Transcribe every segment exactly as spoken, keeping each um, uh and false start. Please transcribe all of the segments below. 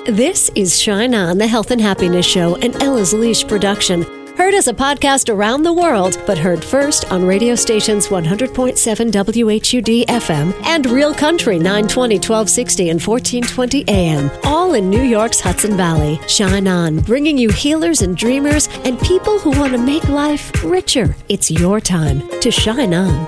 This is Shine On, the Health and Happiness Show, an Ella's Leash production. Heard as a podcast around the world, but heard first on radio stations one hundred point seven W H U D F M and Real Country nine twenty, twelve sixty, and fourteen twenty A M, all in New York's Hudson Valley. Shine On, bringing you healers and dreamers and people who want to make life richer. It's your time to shine on.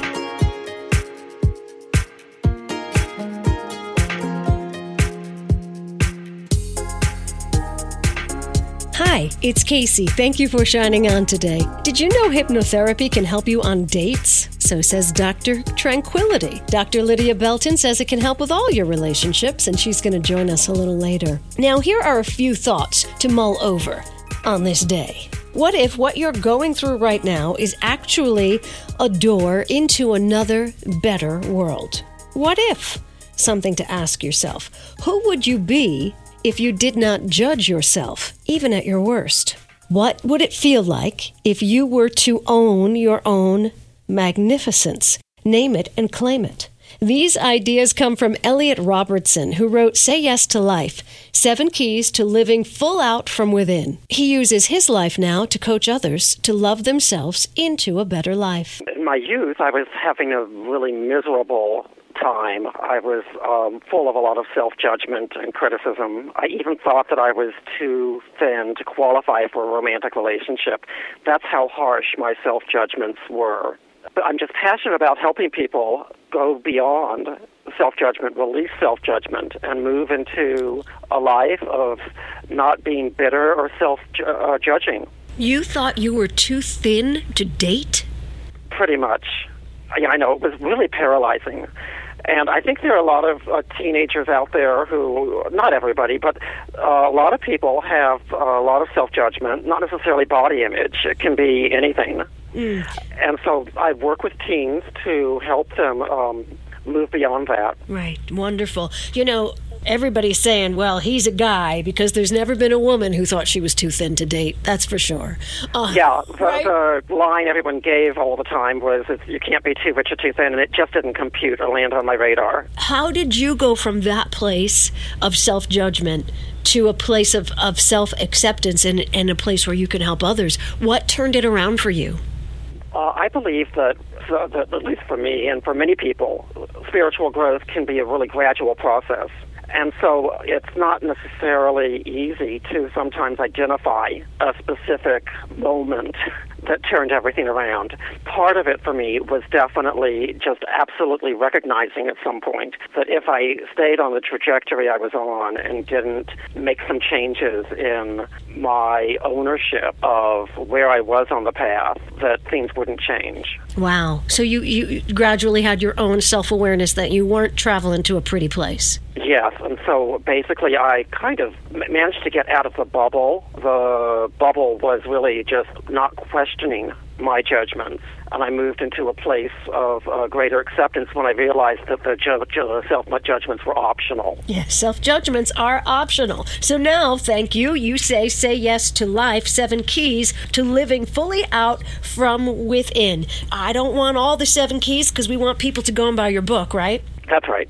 Hi, it's Casey. Thank you for shining on today. Did you know hypnotherapy can help you on dates? So says Doctor Tranquility. Doctor Lydia Belton says it can help with all your relationships, and she's going to join us a little later. Now, here are a few thoughts to mull over on this day. What if what you're going through right now is actually a door into another, better world? What if? Something to ask yourself. Who would you be if you did not judge yourself, even at your worst? What would it feel like if you were to own your own magnificence? Name it and claim it. These ideas come from Elliot Robertson, who wrote Say Yes to Life, Seven Keys to Living Full Out from Within. He uses his life now to coach others to love themselves into a better life. In my youth, I was having a really miserable time. I was um, full of a lot of self-judgment and criticism. I even thought that I was too thin to qualify for a romantic relationship. That's how harsh my self-judgments were. But I'm just passionate about helping people go beyond self-judgment, release self-judgment, and move into a life of not being bitter or self-judging. You thought you were too thin to date? Pretty much. I, I know, it was really paralyzing. And I think there are a lot of uh, teenagers out there who, not everybody, but uh, a lot of people have uh, a lot of self-judgment, not necessarily body image. It can be anything. Mm. And so I work with teens to help them um, move beyond that. Right. Wonderful. You know, everybody's saying, well, he's a guy, because there's never been a woman who thought she was too thin to date. That's for sure. Uh, yeah, the, right? the line everyone gave all the time was, you can't be too rich or too thin, and it just didn't compute or land on my radar. How did you go from that place of self-judgment to a place of, of self-acceptance and, and a place where you can help others? What turned it around for you? Uh, I believe that, so that, at least for me and for many people, spiritual growth can be a really gradual process. And so it's not necessarily easy to sometimes identify a specific moment that turned everything around. Part of it for me was definitely just absolutely recognizing at some point that if I stayed on the trajectory I was on and didn't make some changes in my ownership of where I was on the path, that things wouldn't change. Wow. So you, you gradually had your own self-awareness that you weren't traveling to a pretty place. Yes, and so basically I kind of managed to get out of the bubble. The bubble was really just not questioning my judgments, and I moved into a place of uh, greater acceptance when I realized that the ju- ju- self-judgments were optional. Yes, self-judgments are optional. So now, thank you, you say, say yes to life, seven keys to living fully out from within. I don't want all the seven keys because we want people to go and buy your book, right? That's right.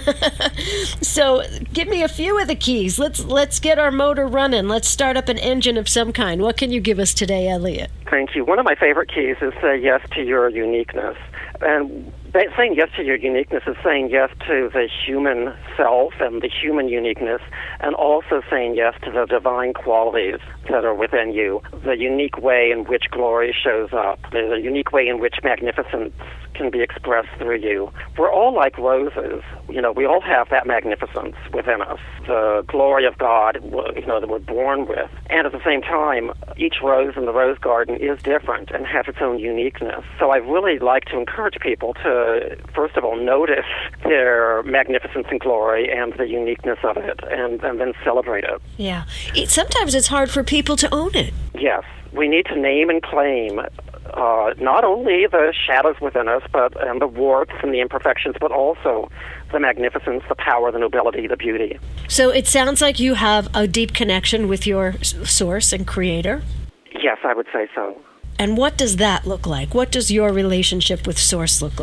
So give me a few of the keys. Let's let's get our motor running. Let's start up an engine of some kind. What can you give us today, Elliot? Thank you. One of my favorite keys is say yes to your uniqueness. And saying yes to your uniqueness is saying yes to the human self and the human uniqueness, and also saying yes to the divine qualities that are within you, the unique way in which glory shows up, the unique way in which magnificence can be expressed through you. We're all like roses. You know, we all have that magnificence within us, the glory of God, you know, that we're born with. And at the same time, each rose in the rose garden is different and has its own uniqueness. So I really like to encourage people to, first of all, notice their magnificence and glory and the uniqueness of it, and, and then celebrate it. Yeah. It, sometimes it's hard for people to own it. Yes. We need to name and claim uh, not only the shadows within us, but and the warts and the imperfections, but also the magnificence, the power, the nobility, the beauty. So it sounds like you have a deep connection with your source and creator. Yes, I would say so. And what does that look like? What does your relationship with Source look like?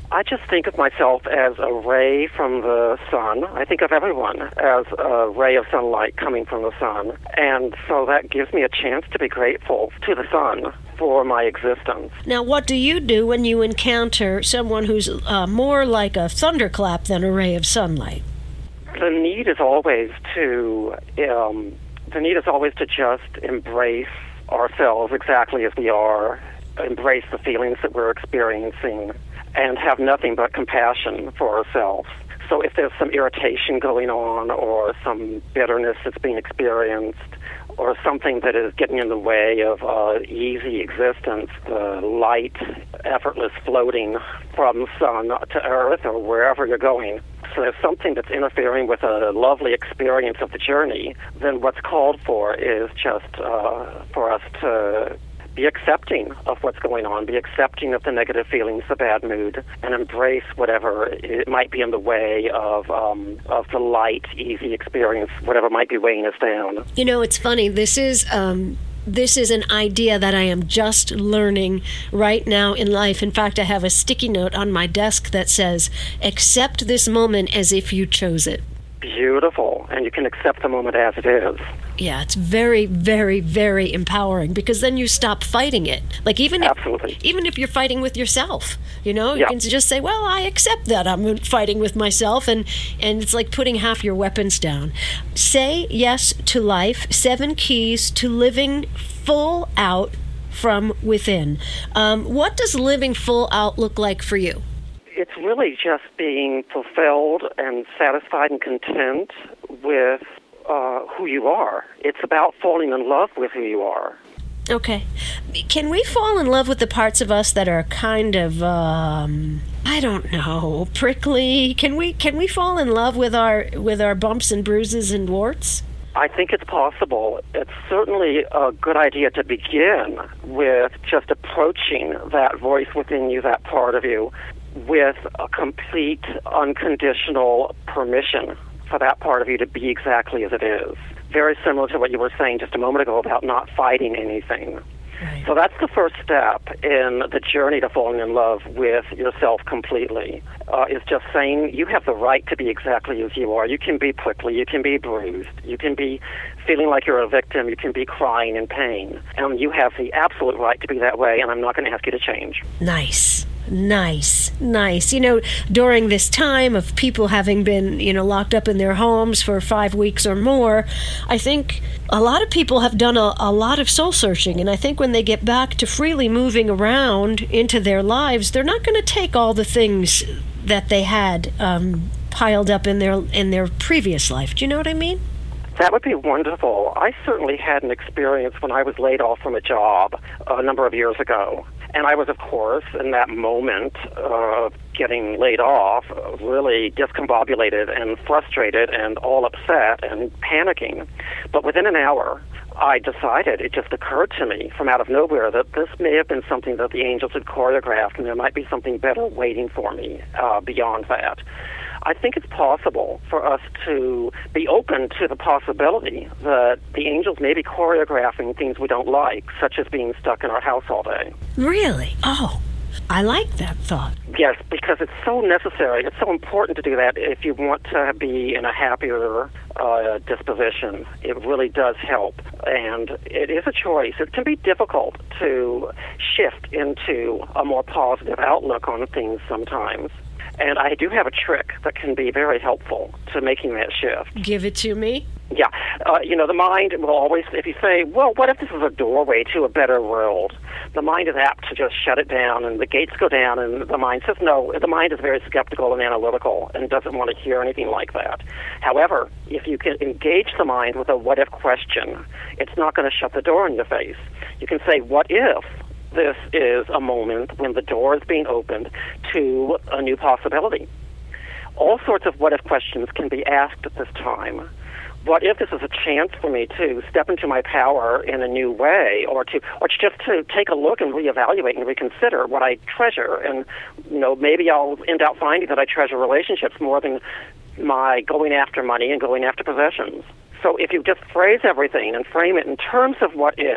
I just think of myself as a ray from the sun. I think of everyone as a ray of sunlight coming from the sun. And so that gives me a chance to be grateful to the sun for my existence. Now, what do you do when you encounter someone who's uh, more like a thunderclap than a ray of sunlight? The need is always to, um, the need is always to just embrace ourselves exactly as we are, embrace the feelings that we're experiencing, and have nothing but compassion for ourselves. So if there's some irritation going on or some bitterness that's being experienced or something that is getting in the way of uh, easy existence, the light, effortless floating from sun to earth or wherever you're going, so there's something that's interfering with a lovely experience of the journey, then what's called for is just uh, for us to be accepting of what's going on, be accepting of the negative feelings, the bad mood, and embrace whatever it might be in the way of um, of the light, easy experience, whatever might be weighing us down. You know, it's funny. This is um, this is an idea that I am just learning right now in life. In fact, I have a sticky note on my desk that says, "Accept this moment as if you chose it." Beautiful, and you can accept the moment as it is. Yeah, it's very, very, very empowering because then you stop fighting it. Like even Absolutely. if, even if you're fighting with yourself, you know, you yeah. can just say, "Well, I accept that I'm fighting with myself," and and it's like putting half your weapons down. Say yes to life. Seven keys to living full out from within. Um, what does living full out look like for you? It's really just being fulfilled and satisfied and content with uh, who you are. It's about falling in love with who you are. Okay. Can we fall in love with the parts of us that are kind of, um, I don't know, prickly? Can we can we fall in love with our with our bumps and bruises and warts? I think it's possible. It's certainly a good idea to begin with just approaching that voice within you, that part of you, with a complete, unconditional permission for that part of you to be exactly as it is. Very similar to what you were saying just a moment ago about not fighting anything. Right. So that's the first step in the journey to falling in love with yourself completely, uh, is just saying you have the right to be exactly as you are. You can be prickly, you can be bruised, you can be feeling like you're a victim, you can be crying in pain, and you have the absolute right to be that way, and I'm not going to ask you to change. Nice. Nice, nice. You know, during this time of people having been, you know, locked up in their homes for five weeks or more, I think a lot of people have done a, a lot of soul searching. And I think when they get back to freely moving around into their lives, they're not going to take all the things that they had um, piled up in their in their previous life. Do you know what I mean? That would be wonderful. I certainly had an experience when I was laid off from a job a number of years ago. And I was, of course, in that moment of getting laid off, really discombobulated and frustrated and all upset and panicking. But within an hour, I decided, it just occurred to me from out of nowhere that this may have been something that the angels had choreographed, and there might be something better waiting for me uh, beyond that. I think it's possible for us to be open to the possibility that the angels may be choreographing things we don't like, such as being stuck in our house all day. Really? Oh, I like that thought. Yes, because it's so necessary. It's so important to do that if you want to be in a happier uh, disposition. It really does help. And it is a choice. It can be difficult to shift into a more positive outlook on things sometimes. And I do have a trick that can be very helpful to making that shift. Give it to me. Yeah. Uh, you know, the mind will always, if you say, well, what if this is a doorway to a better world? The mind is apt to just shut it down, and the gates go down, and the mind says no. The mind is very skeptical and analytical and doesn't want to hear anything like that. However, if you can engage the mind with a what-if question, it's not going to shut the door in your face. You can say, what if this is a moment when the door is being opened to a new possibility? All sorts of what-if questions can be asked at this time. What if this is a chance for me to step into my power in a new way, or to, or just to take a look and reevaluate and reconsider what I treasure? And, you know, maybe I'll end up finding that I treasure relationships more than my going after money and going after possessions. So if you just phrase everything and frame it in terms of what if,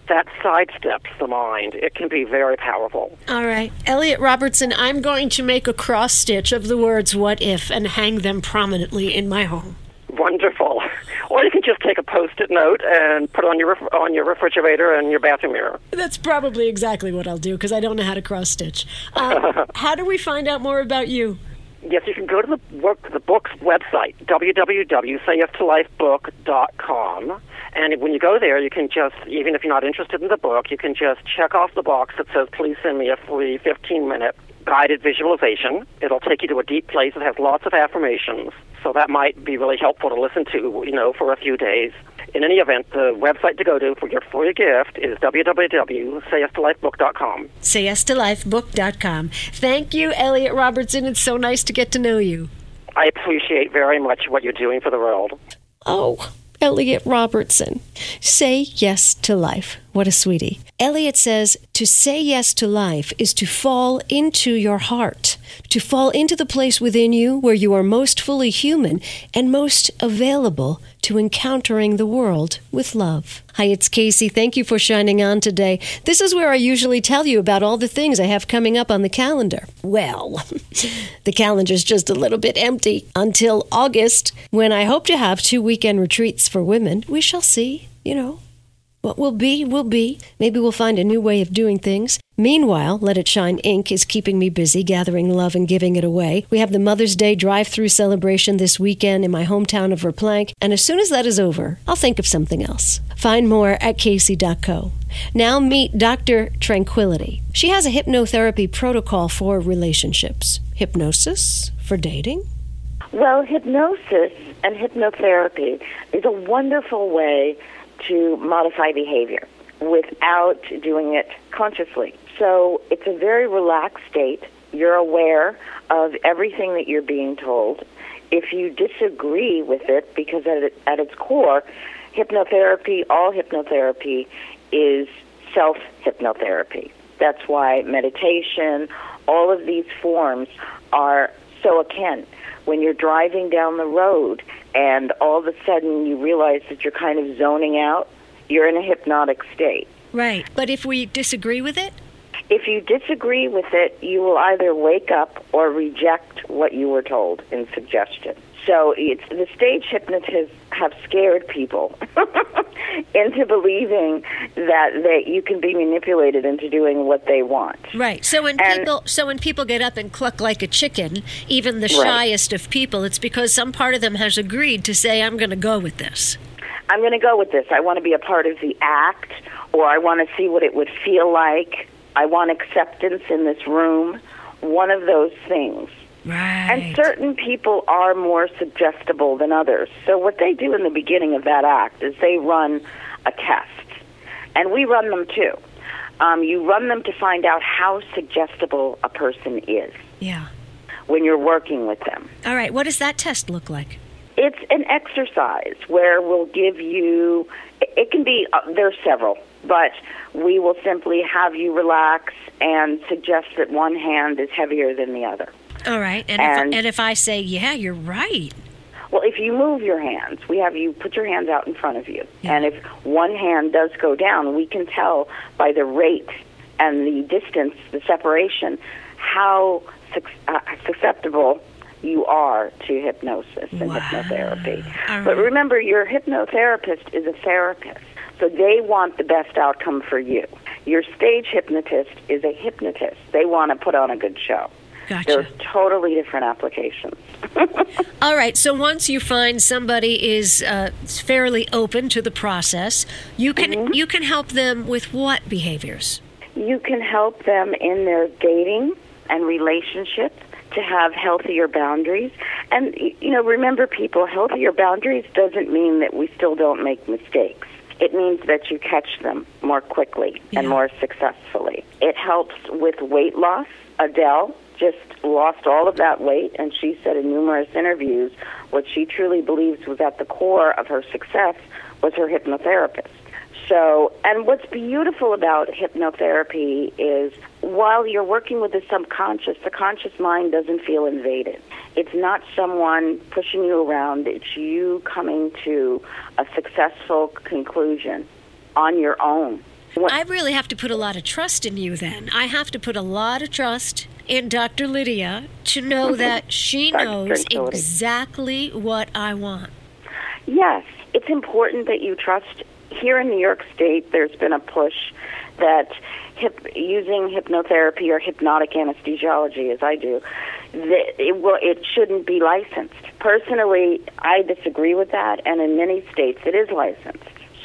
that sidesteps the mind. It can be very powerful. All right. Elliot Robertson, I'm going to make a cross stitch of the words "what if" and hang them prominently in my home. Wonderful. Or you can just take a Post-it note and put it on your ref- on your refrigerator and your bathroom mirror. That's probably exactly what I'll do, because I don't know how to cross stitch. Uh, how do we find out more about you? Yes, you can go to the work the book's website, w w w dot say yes to life book dot com. And when you go there, you can just, even if you're not interested in the book, you can just check off the box that says, please send me a free fifteen-minute guided visualization. It'll take you to a deep place that has lots of affirmations. So that might be really helpful to listen to, you know, for a few days. In any event, the website to go to for your free gift is w w w dot say yes to life book dot com. say yes to life book dot com. Thank you, Elliot Robertson. It's so nice to get to know you. I appreciate very much what you're doing for the world. Oh, Elliot Robertson. Say yes to life. What a sweetie. Elliot says to say yes to life is to fall into your heart, to fall into the place within you where you are most fully human and most available to encountering the world with love. Hi, it's Casey. Thank you for shining on today. This is where I usually tell you about all the things I have coming up on the calendar. Well, the calendar's just a little bit empty until August, when I hope to have two weekend retreats for women. We shall see, you know. What will be, will be. Maybe we'll find a new way of doing things. Meanwhile, Let It Shine Incorporated is keeping me busy gathering love and giving it away. We have the Mother's Day drive-through celebration this weekend in my hometown of Verplanck, and as soon as that is over, I'll think of something else. Find more at casey dot co. Now meet Doctor Tranquility. She has a hypnotherapy protocol for relationships. Hypnosis for dating? Well, hypnosis and hypnotherapy is a wonderful way to modify behavior without doing it consciously. So it's a very relaxed state. You're aware of everything that you're being told. If you disagree with it, because at, it, at its core, hypnotherapy, all hypnotherapy is self-hypnotherapy. That's why meditation, all of these forms are so akin. When you're driving down the road and all of a sudden you realize that you're kind of zoning out, you're in a hypnotic state. Right. But if we disagree with it? If you disagree with it, you will either wake up or reject what you were told in suggestion. So it's, the stage hypnotists have scared people into believing that they, you can be manipulated into doing what they want. Right. So when and, people so when people get up and cluck like a chicken, even the right. shyest of people, it's because some part of them has agreed to say, I'm going to go with this. I'm going to go with this. I want to be a part of the act, or I want to see what it would feel like. I want acceptance in this room. One of those things. Right. And certain people are more suggestible than others. So what they do in the beginning of that act is they run a test. And we run them too. Um, you run them to find out how suggestible a person is. Yeah. When you're working with them. All right. What does that test look like? It's an exercise where we'll give you, it can be, uh, there's several, but we will simply have you relax and suggest that one hand is heavier than the other. All right. And, and, if, and if I say, yeah, you're right. Well, if you move your hands, we have you put your hands out in front of you. Yeah. And if one hand does go down, we can tell by the rate and the distance, the separation, how uh, susceptible you are to hypnosis and wow. hypnotherapy. Right. But remember, your hypnotherapist is a therapist, so they want the best outcome for you. Your stage hypnotist is a hypnotist. They want to put on a good show. Gotcha. They're totally different applications. All right, so once you find somebody is uh, fairly open to the process, you can mm-hmm. you can help them with what behaviors? You can help them in their dating and relationship to have healthier boundaries. And, you know, remember, people, healthier boundaries doesn't mean that we still don't make mistakes. It means that you catch them more quickly yeah. and more successfully. It helps with weight loss. Adele just lost all of that weight, and she said in numerous interviews what she truly believes was at the core of her success was her hypnotherapist. So, and what's beautiful about hypnotherapy is while you're working with the subconscious, the conscious mind doesn't feel invaded. It's not someone pushing you around. It's you coming to a successful conclusion on your own I really have to put a lot of trust in you then. I have to put a lot of trust in Doctor Lydia to know that she knows exactly what I want. Yes, it's important that you trust. Here in New York State, there's been a push that hip, using hypnotherapy or hypnotic anesthesiology, as I do, that it, will, it shouldn't be licensed. Personally, I disagree with that, and in many states it is licensed.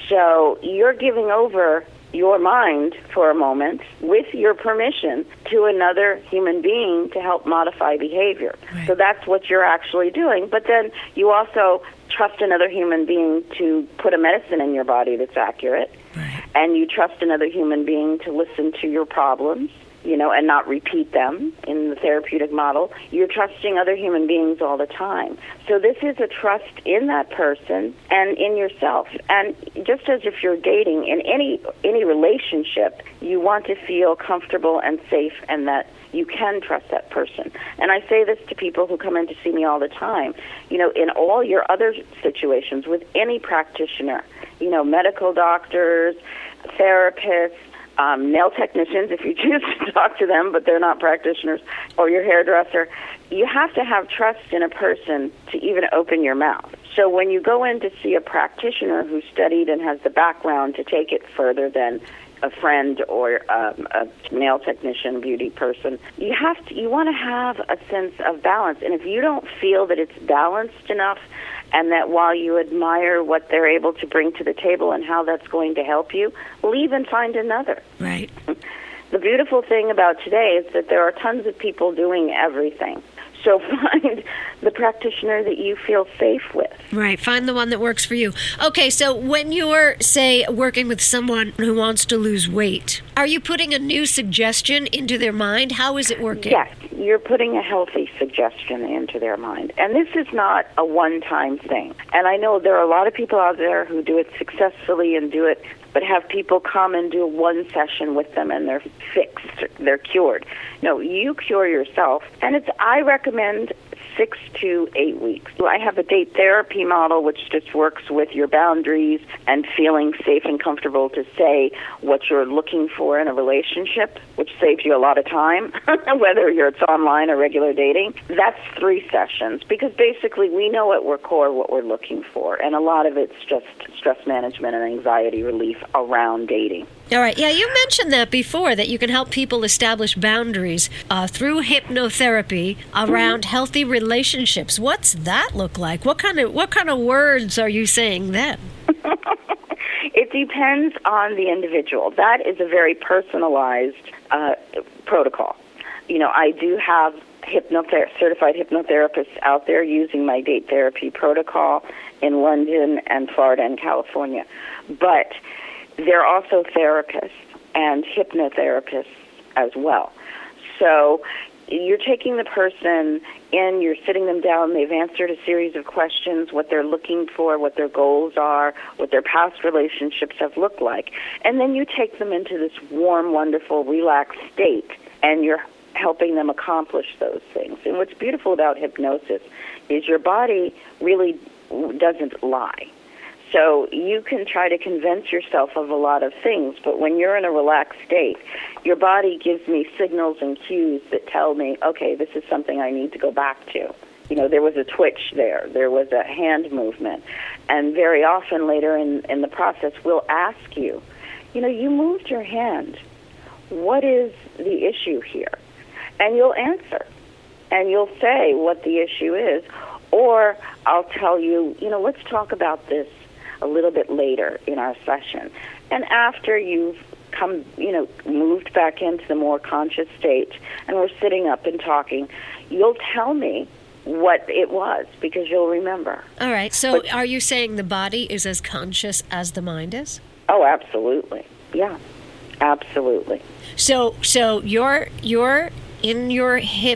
So you're giving over your mind for a moment with your permission to another human being to help modify behavior. Right. So that's what you're actually doing. But then you also trust another human being to put a medicine in your body that's accurate. Right. And you trust another human being to listen to your problems, you know, and not repeat them in the therapeutic model. You're trusting other human beings all the time. So this is a trust in that person and in yourself. And just as if you're dating, in any any relationship, you want to feel comfortable and safe and that you can trust that person. And I say this to people who come in to see me all the time. You know, in all your other situations with any practitioner, you know, medical doctors, therapists, Um, nail technicians, if you choose to talk to them, but they're not practitioners, or your hairdresser, you have to have trust in a person to even open your mouth. So when you go in to see a practitioner who studied and has the background to take it further than a friend or um, a nail technician, beauty person, you have to, you want to have a sense of balance. And if you don't feel that it's balanced enough, and that while you admire what they're able to bring to the table and how that's going to help you, leave and find another. Right. The beautiful thing about today is that there are tons of people doing everything. So find the practitioner that you feel safe with. Right. Find the one that works for you. Okay, so when you're, say, working with someone who wants to lose weight, are you putting a new suggestion into their mind? How is it working? Yes, you're putting a healthy suggestion into their mind. And this is not a one-time thing. And I know there are a lot of people out there who do it successfully and do it, but have people come and do one session with them and they're fixed, they're cured. No, you cure yourself. And it's, I recommend six to eight weeks. I have a date therapy model which just works with your boundaries and feeling safe and comfortable to say what you're looking for in a relationship, which saves you a lot of time, whether you're it's online or regular dating. That's three sessions because basically we know at our core what we're looking for, and a lot of it's just stress management and anxiety relief around dating. All right. Yeah, you mentioned that before, that you can help people establish boundaries uh, through hypnotherapy around mm-hmm. healthy relationships. What's that look like? What kind of what kind of words are you saying then? It depends on the individual. That is a very personalized uh, protocol. You know, I do have hypnother- certified hypnotherapists out there using my date therapy protocol in London and Florida and California. But they're also therapists and hypnotherapists as well. So you're taking the person in, you're sitting them down, they've answered a series of questions, what they're looking for, what their goals are, what their past relationships have looked like. And then you take them into this warm, wonderful, relaxed state, and you're helping them accomplish those things. And what's beautiful about hypnosis is your body really doesn't lie. So you can try to convince yourself of a lot of things, but when you're in a relaxed state, your body gives me signals and cues that tell me, okay, this is something I need to go back to. You know, there was a twitch there, there was a hand movement, and very often later in, in the process, we'll ask you, you know, you moved your hand. What is the issue here? And you'll answer, and you'll say what the issue is, or I'll tell you, you know, let's talk about this a little bit later in our session. And after you've come, you know, moved back into the more conscious state, and we're sitting up and talking, you'll tell me what it was, because you'll remember. All right. So but, are you saying the body is as conscious as the mind is? Oh, absolutely. Yeah, absolutely. So so you're, you're in your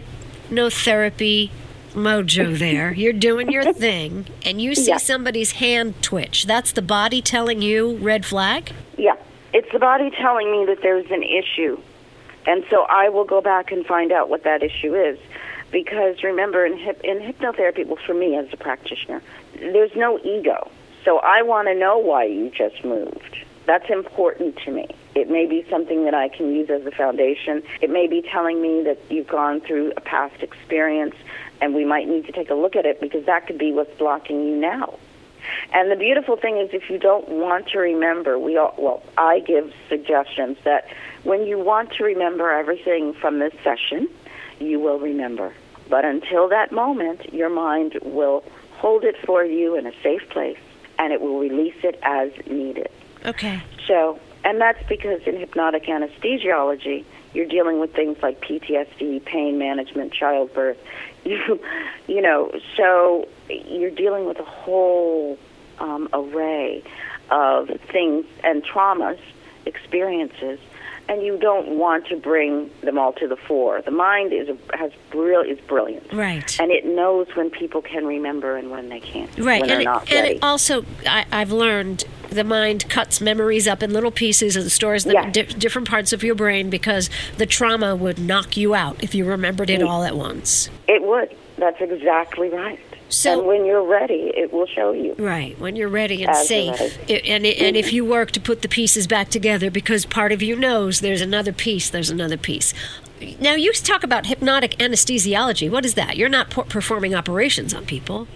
hypnotherapy mojo there. You're doing your thing, and you see yeah. somebody's hand twitch. That's the body telling you red flag? Yeah. It's the body telling me that there's an issue. And so I will go back and find out what that issue is. Because remember, in, hip, in hypnotherapy, well, for me as a practitioner, there's no ego. So I want to know why you just moved. That's important to me. It may be something that I can use as a foundation. It may be telling me that you've gone through a past experience and we might need to take a look at it, because that could be what's blocking you now. And the beautiful thing is, if you don't want to remember, we all, well, I give suggestions that when you want to remember everything from this session, you will remember. But until that moment, your mind will hold it for you in a safe place, and it will release it as needed. Okay. So, and that's because in hypnotic anesthesiology, you're dealing with things like P T S D, pain management, childbirth. You, you know, so you're dealing with a whole um, array of things and traumas, experiences, and you don't want to bring them all to the fore. The mind is a, has brill is brilliant, right? And it knows when people can remember and when they can't, right? When and, they're it, not and ready. it also, I, I've learned the mind cuts memories up in little pieces and stores them Yes. in di- different parts of your brain, because the trauma would knock you out if you remembered it all at once. It would. That's exactly right. So, and when you're ready, it will show you. Right, when you're ready and As safe. you're ready. It, and, it, and if you work to put the pieces back together, because part of you knows there's another piece, there's another piece. Now, you talk about hypnotic anesthesiology. What is that? You're not por- performing operations on people.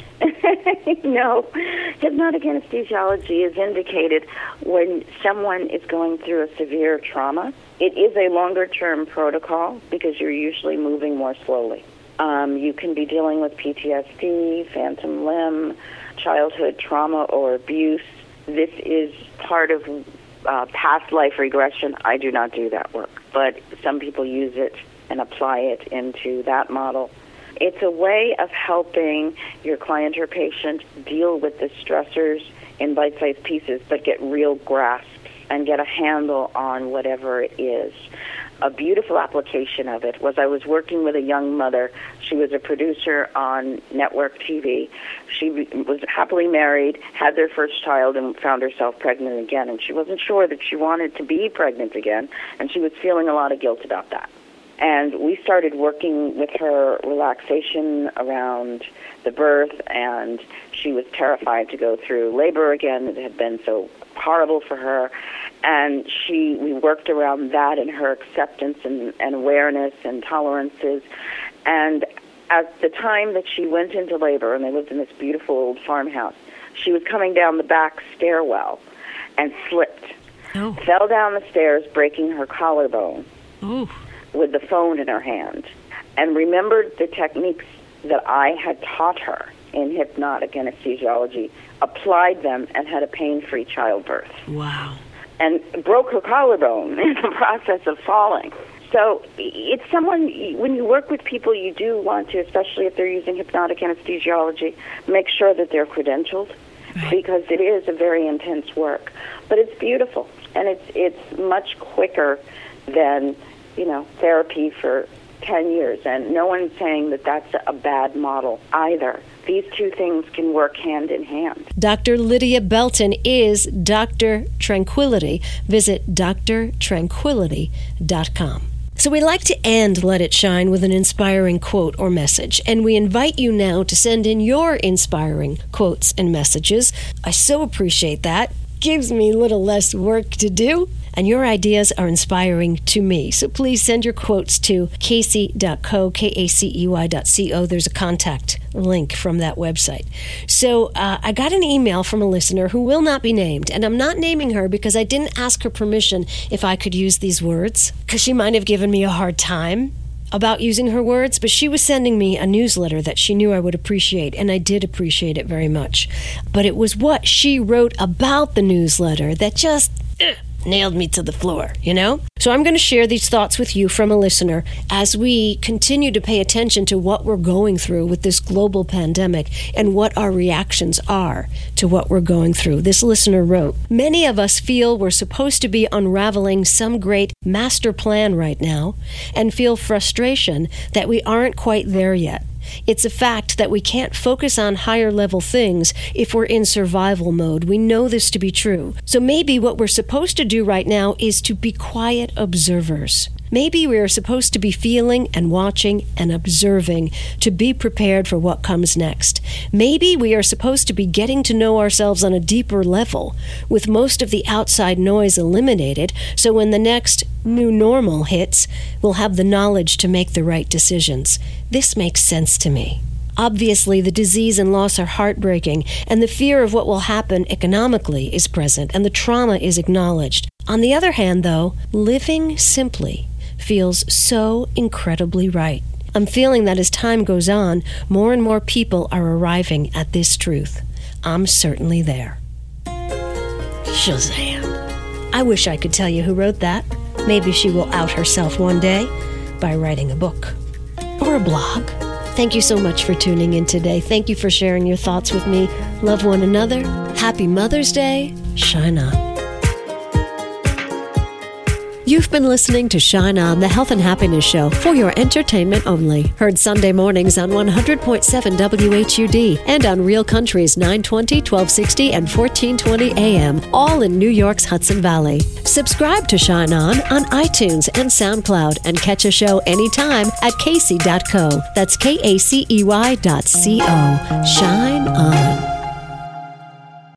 No. Hypnotic anesthesiology is indicated when someone is going through a severe trauma. It is a longer-term protocol because you're usually moving more slowly. Um, you can be dealing with P T S D, phantom limb, childhood trauma or abuse. This is part of uh, past life regression. I do not do that work, but some people use it and apply it into that model. It's a way of helping your client or patient deal with the stressors in bite-sized pieces, but get real grasps and get a handle on whatever it is. A beautiful application of it was I was working with a young mother. She was a producer on network T V. She was happily married, had their first child, and found herself pregnant again. And she wasn't sure that she wanted to be pregnant again, and she was feeling a lot of guilt about that. And we started working with her relaxation around the birth, and she was terrified to go through labor again. It had been so horrible for her. And she, we worked around that and her acceptance and, and awareness and tolerances. And at the time that she went into labor, and they lived in this beautiful old farmhouse, she was coming down the back stairwell and slipped. Oh. Fell down the stairs, breaking her collarbone. Oh. With the phone in her hand, and remembered the techniques that I had taught her in hypnotic anesthesiology, applied them, and had a pain-free childbirth. Wow. And broke her collarbone in the process of falling. So it's someone, when you work with people, you do want to, especially if they're using hypnotic anesthesiology, make sure that they're credentialed, right, because it is a very intense work. But it's beautiful, and it's it's much quicker than, you know, therapy for ten years. And no one's saying that that's a bad model either. These two things can work hand in hand. Doctor Lydia Belton is Doctor Tranquility. Visit d r tranquility dot com. So we like to end Let It Shine with an inspiring quote or message, and we invite you now to send in your inspiring quotes and messages. I so appreciate that. Gives me a little less work to do. And your ideas are inspiring to me. So please send your quotes to kacey dot co, K A C E Y dot C O. There's a contact link from that website. So uh, I got an email from a listener who will not be named. And I'm not naming her because I didn't ask her permission if I could use these words, because she might have given me a hard time about using her words, but she was sending me a newsletter that she knew I would appreciate, and I did appreciate it very much. But it was what she wrote about the newsletter that just ugh, nailed me to the floor, you know? So I'm going to share these thoughts with you from a listener as we continue to pay attention to what we're going through with this global pandemic and what our reactions are to what we're going through. This listener wrote, "Many of us feel we're supposed to be unraveling some great master plan right now and feel frustration that we aren't quite there yet. It's a fact that we can't focus on higher level things if we're in survival mode. We know this to be true. So maybe what we're supposed to do right now is to be quiet observers. Maybe we are supposed to be feeling and watching and observing to be prepared for what comes next. Maybe we are supposed to be getting to know ourselves on a deeper level, with most of the outside noise eliminated, so when the next new normal hits, we'll have the knowledge to make the right decisions. This makes sense to me. Obviously, the disease and loss are heartbreaking, and the fear of what will happen economically is present, and the trauma is acknowledged. On the other hand, though, living simply feels so incredibly right. I'm feeling that as time goes on, more and more people are arriving at this truth. I'm certainly there. Shazam. I wish I could tell you who wrote that. Maybe she will out herself one day by writing a book or a blog. Thank you so much for tuning in today. Thank you for sharing your thoughts with me. Love one another. Happy Mother's Day. Shine on. You've been listening to Shine On, the Health and Happiness Show, for your entertainment only. Heard Sunday mornings on one hundred point seven W H U D and on Real Country's nine twenty, twelve sixty, and fourteen twenty A M, all in New York's Hudson Valley. Subscribe to Shine On on iTunes and SoundCloud and catch a show anytime at Casey dot co. That's K A C E Y dot C O. Shine on.